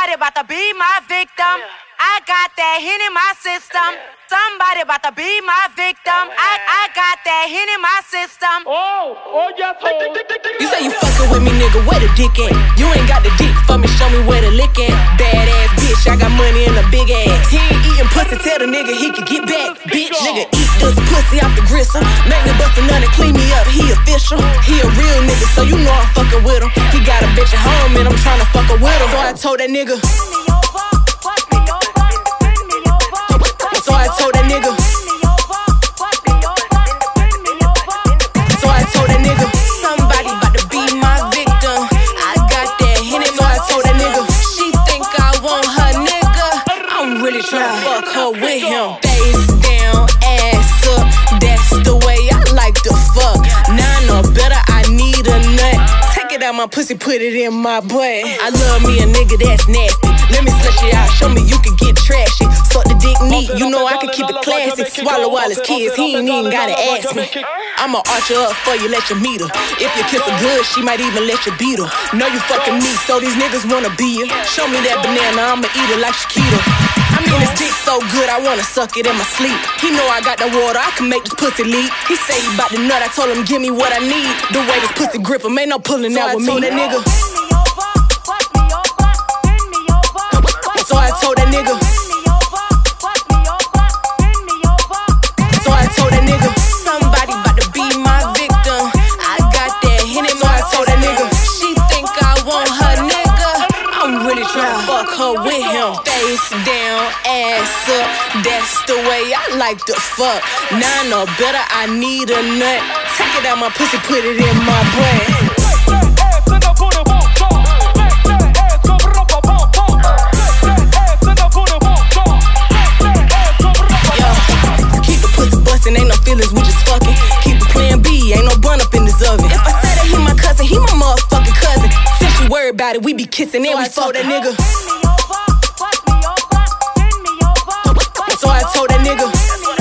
Somebody about to be my victim. I got that hit in my system. Somebody about to be my victim. I got that hit in my system. You say you fucking with me, nigga, where the dick at? You ain't got the dick for me, show me where the lick at. Badass bitch, I got money in a big ass. He ain't eating pussy, tell the nigga he can get back, bitch. Nigga, eat this pussy off the gristle. Make me bust a nut and clean me up, he official. He a real nigga, so you know I'm fucking with him. He got a bitch at home and I'm tryna fuck her with him. So I told that nigga. So I told that nigga. So I told that nigga. Somebody about to be my victim. I got that hit it. So I told that nigga. She think I want her nigga. I'm really tryna fuck her with him. Face down, ass up. That's the way I like to fuck. Now I know better, I need a nut. Take it out my pussy, put it in my butt. I love me a nigga that's nasty. Let me slush you out, show me you can get trashy. Suck the dick neat, you know I can keep it classy. Swallow all his kids, he ain't even gotta ask me. I'ma arch her up for you, let you meet her. If you kiss her good, she might even let you beat her. Know you fucking me, so these niggas wanna be you. Show me that banana, I'ma eat it like Shakira. I mean this dick so good, I wanna suck it in my sleep. He know I got the water, I can make this pussy leak. He say he bout the nut, I told him give me what I need. The way this pussy grip him, ain't no pulling out with me. So I told that nigga. So I told that nigga. So I told that nigga. Somebody about to be my victim. I got that hit in my. So I told that nigga. She think I want her nigga. I'm really tryna fuck her with him. Face down, ass up. That's the way I like to fuck. Now I know better, I need a nut. Take it out my pussy, put it in my butt. Ain't no feelings, we just fucking. Keep it plan B, ain't no bun up in this oven. If I say that he my cousin, he my motherfucking cousin. Since you worried about it, we be kissing and we fuck that nigga. So I told that nigga.